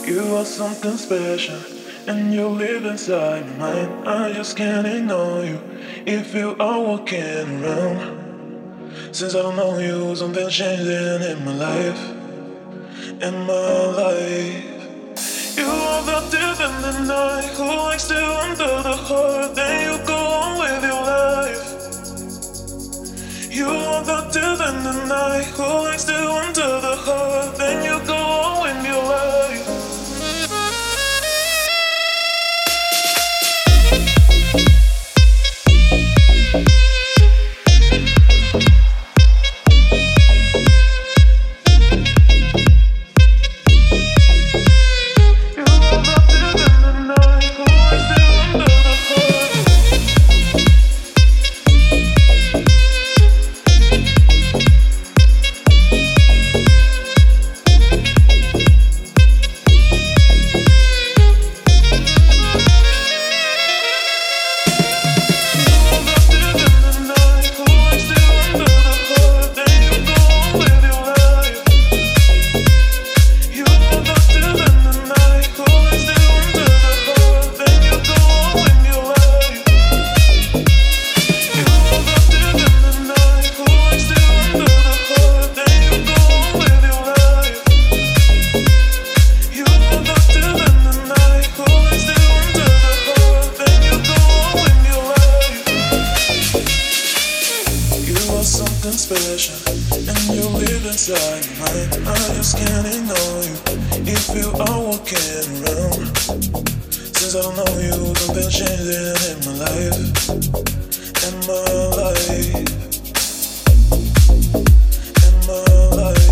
You are something special, and you live inside my mind. I just can't ignore you if you are walking around. Since I don't know you, something's changing in my life, in my life. You are the deep in the night, who likes to under the heart, then you go on with your life. You are the deep in the night, who likes to under the heart, then you go on with your life. Special, and you live inside mine. I just can't ignore you if you are walking around. Since I don't know you, something's changing in my life, in my life, in my life.